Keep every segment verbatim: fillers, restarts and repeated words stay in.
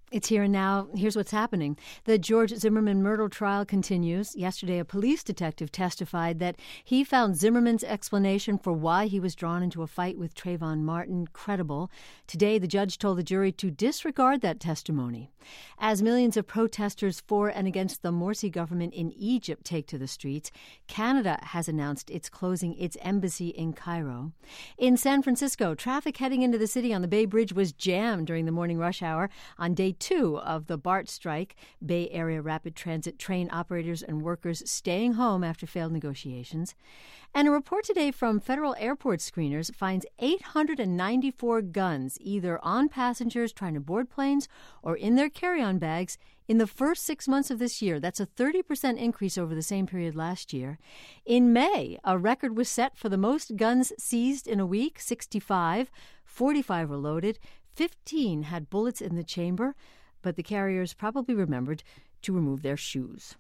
It's here and now. Here's what's happening. The George Zimmerman murder trial continues. Yesterday, a police detective testified that he found Zimmerman's explanation for why he was drawn into a fight with Trayvon Martin credible. Today, the judge told the jury to disregard that testimony. As millions of protesters for and against the Morsi government in Egypt take to the streets, Canada has announced it's closing its embassy in Cairo. In San Francisco, traffic heading into the city on the Bay Bridge was jammed during the morning rush hour on day two of the BART strike, Bay Area Rapid Transit train operators and workers staying home after failed negotiations. And a report today from federal airport screeners finds eight hundred ninety-four guns either on passengers trying to board planes or in their carry-on bags in the first six months of this year. That's a thirty percent increase over the same period last year. In May, a record was set for the most guns seized in a week, sixty-five. forty-five were loaded. fifteen had bullets in the chamber, but the carriers probably remembered to remove their shoes.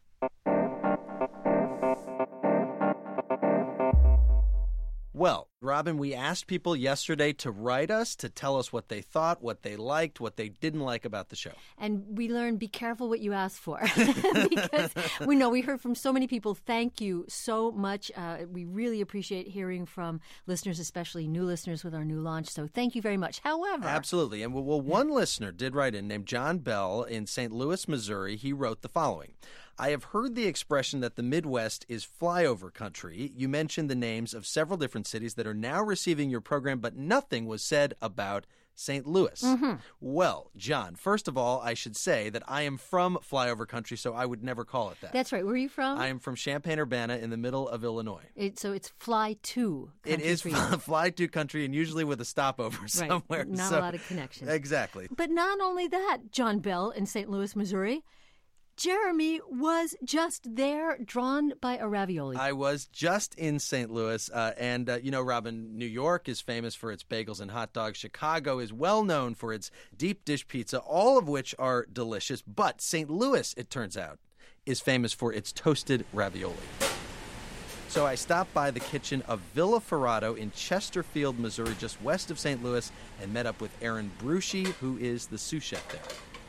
Well, Robin, we asked people yesterday to write us, to tell us what they thought, what they liked, what they didn't like about the show. And we learned, be careful what you ask for. Because we know we heard from so many people. Thank you so much. Uh, we really appreciate hearing from listeners, especially new listeners with our new launch. So thank you very much. However... Absolutely. And well, one listener did write in, named John Bell in Saint Louis, Missouri. He wrote the following. I have heard the expression that the Midwest is flyover country. You mentioned the names of several different cities that are now receiving your program, but nothing was said about Saint Louis. Mm-hmm. Well, John, first of all, I should say that I am from flyover country, so I would never call it that. That's right. Where are you from? I am from Champaign-Urbana in the middle of Illinois. It, so it's fly to country. It is fly to country, and usually with a stopover right. somewhere. Not so, a lot of connections. Exactly. But not only that, John Bell in Saint Louis, Missouri, Jeremy was just there, drawn by a ravioli. I was just in Saint Louis, uh, and, uh, you know, Robin, New York is famous for its bagels and hot dogs. Chicago is well known for its deep dish pizza, all of which are delicious. But Saint Louis, it turns out, is famous for its toasted ravioli. So I stopped by the kitchen of Villa Ferrato in Chesterfield, Missouri, just west of Saint Louis, and met up with Aaron Brucey, who is the sous chef there.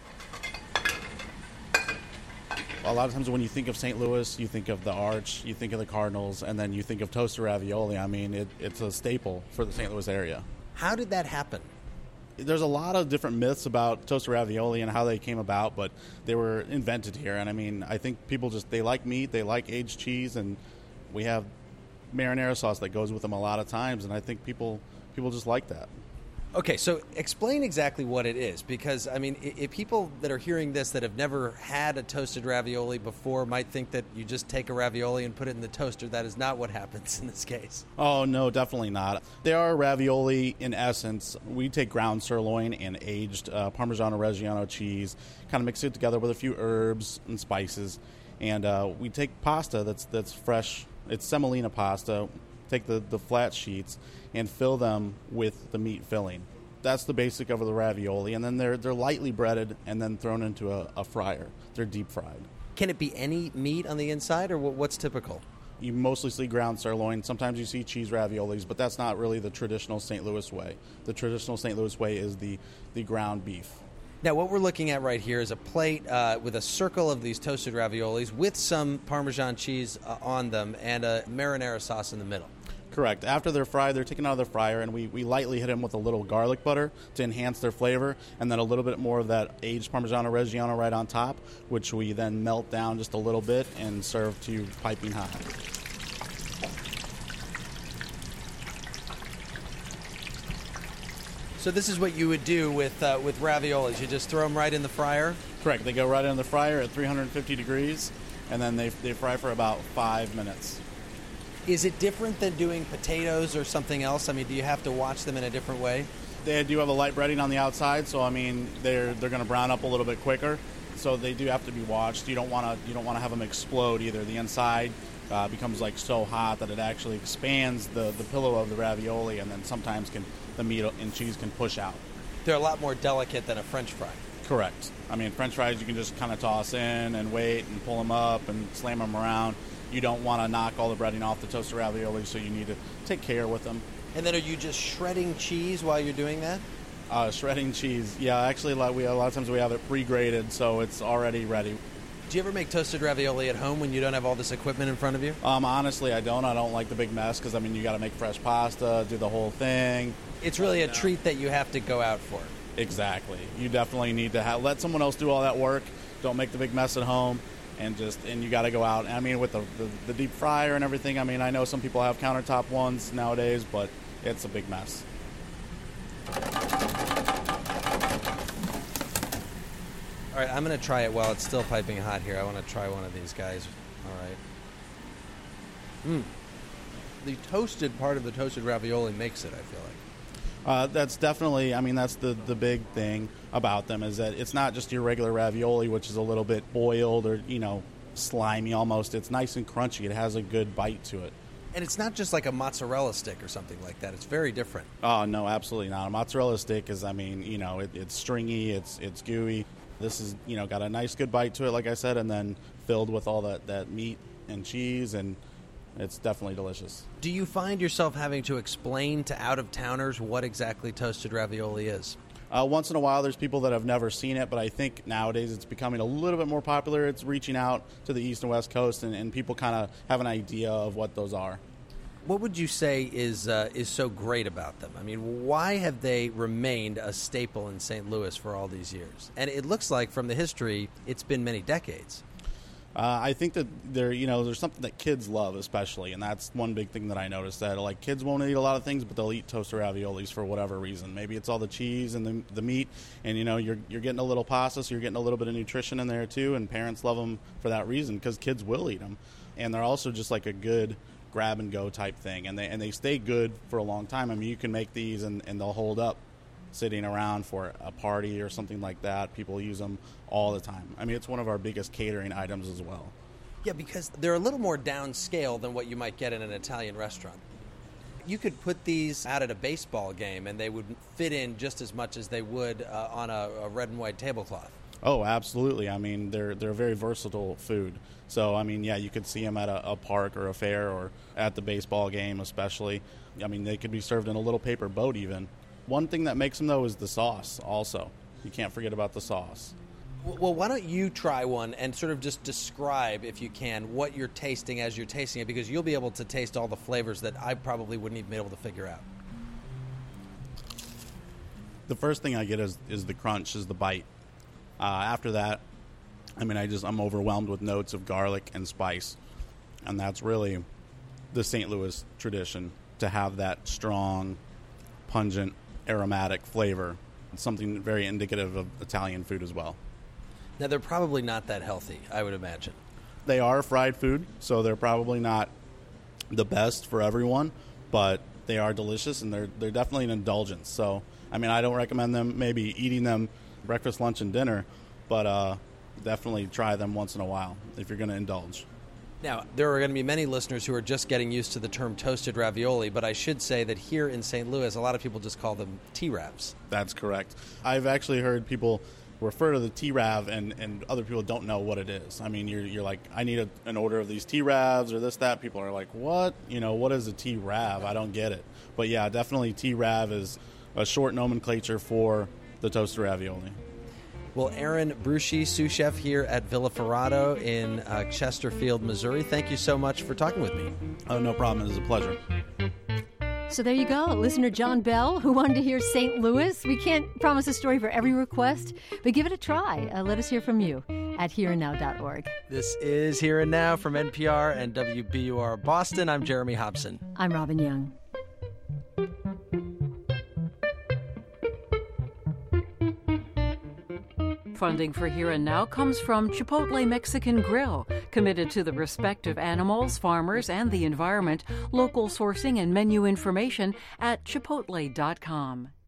A lot of times when you think of Saint Louis, you think of the Arch, you think of the Cardinals, and then you think of toasted ravioli. I mean, it, it's a staple for the Saint Louis area. How did that happen? There's a lot of different myths about toasted ravioli and how they came about, but they were invented here. And I mean, I think people just, they like meat, they like aged cheese, and we have marinara sauce that goes with them a lot of times, and I think people people just like that. Okay, so explain exactly what it is, because, I mean, if people that are hearing this that have never had a toasted ravioli before might think that you just take a ravioli and put it in the toaster. That is not what happens in this case. Oh, no, definitely not. They are ravioli in essence. We take ground sirloin and aged uh, Parmigiano-Reggiano cheese, kind of mix it together with a few herbs and spices, and uh, we take pasta that's that's fresh. It's semolina pasta. Take the, the flat sheets and fill them with the meat filling. That's the basic of the ravioli, and then they're they're lightly breaded and then thrown into a, a fryer. They're deep fried. Can it be any meat on the inside, or what's typical? You mostly see ground sirloin. Sometimes you see cheese raviolis, but that's not really the traditional Saint Louis way. The traditional Saint Louis way is the, the ground beef. Now, what we're looking at right here is a plate uh, with a circle of these toasted raviolis with some Parmesan cheese uh, on them and a marinara sauce in the middle. Correct. After they're fried, they're taken out of the fryer, and we, we lightly hit them with a little garlic butter to enhance their flavor, and then a little bit more of that aged Parmigiano-Reggiano right on top, which we then melt down just a little bit and serve to you piping hot. So this is what you would do with uh, with raviolis. You just throw them right in the fryer? Correct. They go right in the fryer at three hundred fifty degrees, and then they they fry for about five minutes. Is it different than doing potatoes or something else? I mean, do you have to watch them in a different way? They do have a light breading on the outside, so I mean they're they're going to brown up a little bit quicker. So they do have to be watched. You don't want to you don't want to have them explode either. The inside uh, becomes like so hot that it actually expands the, the pillow of the ravioli, and then sometimes can the meat and cheese can push out. They're a lot more delicate than a French fry. Correct. I mean, French fries you can just kind of toss in and wait and pull them up and slam them around. You don't want to knock all the breading off the toasted ravioli, so you need to take care with them. And then are you just shredding cheese while you're doing that? Uh, shredding cheese. Yeah, actually, a lot, we, a lot of times we have it pre-grated, so it's already ready. Do you ever make toasted ravioli at home when you don't have all this equipment in front of you? Um, honestly, I don't. I don't like the big mess because, I mean, you got to make fresh pasta, do the whole thing. It's really a no. treat that you have to go out for. Exactly. You definitely need to have, let someone else do all that work. Don't make the big mess at home, and just and you got to go out. I mean, with the, the the deep fryer and everything. I mean, I know some people have countertop ones nowadays, but it's a big mess. All right, I'm going to try it while it's still piping hot here. I want to try one of these guys. All right. Mm. The toasted part of the toasted ravioli makes it, I feel like. Uh, that's definitely, I mean, that's the, the big thing about them is that it's not just your regular ravioli, which is a little bit boiled or, you know, slimy almost. It's nice and crunchy. It has a good bite to it. And it's not just like a mozzarella stick or something like that. It's very different. Oh, no, absolutely not. A mozzarella stick is, I mean, you know, it, it's stringy, it's it's gooey. This is, you know, got a nice good bite to it, like I said, and then filled with all that, that meat and cheese, and it's definitely delicious. Do you find yourself having to explain to out-of-towners what exactly toasted ravioli is? Uh, once in a while, there's people that have never seen it, but I think nowadays it's becoming a little bit more popular. It's reaching out to the East and West Coast, and, and people kind of have an idea of what those are. What would you say is uh, is so great about them? I mean, why have they remained a staple in Saint Louis for all these years? And it looks like from the history, it's been many decades. Uh, I think that there, you know, there's something that kids love, especially, and that's one big thing that I noticed. That like kids won't eat a lot of things, but they'll eat toasted raviolis for whatever reason. Maybe it's all the cheese and the the meat, and you know, you're you're getting a little pasta, so you're getting a little bit of nutrition in there too. And parents love them for that reason because kids will eat them, and they're also just like a good grab and go type thing, and they and they stay good for a long time. I mean, you can make these and, and they'll hold up sitting around for a party or something like that. People use them all the time. I mean, it's one of our biggest catering items as well. Yeah, because they're a little more downscale than what you might get in an Italian restaurant. You could put these out at a baseball game and they would fit in just as much as they would uh, on a, a red and white tablecloth. Oh, absolutely. I mean, they're they're a very versatile food. So, I mean, yeah, you could see them at a, a park or a fair or at the baseball game especially. I mean, they could be served in a little paper boat even. One thing that makes them, though, is the sauce also. You can't forget about the sauce. Well, why don't you try one and sort of just describe, if you can, what you're tasting as you're tasting it, because you'll be able to taste all the flavors that I probably wouldn't even be able to figure out. The first thing I get is, is the crunch, is the bite. Uh, after that, I mean, I just, I'm overwhelmed with notes of garlic and spice. And that's really the Saint Louis tradition, to have that strong, pungent, aromatic flavor. It's something very indicative of Italian food as well. Now, they're probably not that healthy, I would imagine. They are fried food, so they're probably not the best for everyone, but they are delicious, and they're they're definitely an indulgence. So, I mean, I don't recommend them maybe eating them breakfast, lunch, and dinner, but uh, definitely try them once in a while if you're going to indulge. Now, there are going to be many listeners who are just getting used to the term toasted ravioli, but I should say that here in Saint Louis, a lot of people just call them T-Ravs. That's correct. I've actually heard people refer to the T-Rav, and, and other people don't know what it is. I mean, you're you're like, I need a, an order of these T-Ravs or this, that. People are like, what? You know, what is a T-Rav? I don't get it. But yeah, definitely T-Rav is a short nomenclature for the toasted ravioli. Well, Aaron Bruschi, sous chef here at Villa Ferrato in uh, Chesterfield, Missouri, thank you so much for talking with me. Oh, no problem. It was a pleasure. So there you go, listener John Bell, who wanted to hear Saint Louis. We can't promise a story for every request, but give it a try. Uh, let us hear from you at here and now dot org. This is Here and Now from N P R and W B U R Boston. I'm Jeremy Hobson. I'm Robin Young. Funding for Here and Now comes from Chipotle Mexican Grill, committed to the respect of animals, farmers, and the environment. Local sourcing and menu information at chipotle dot com.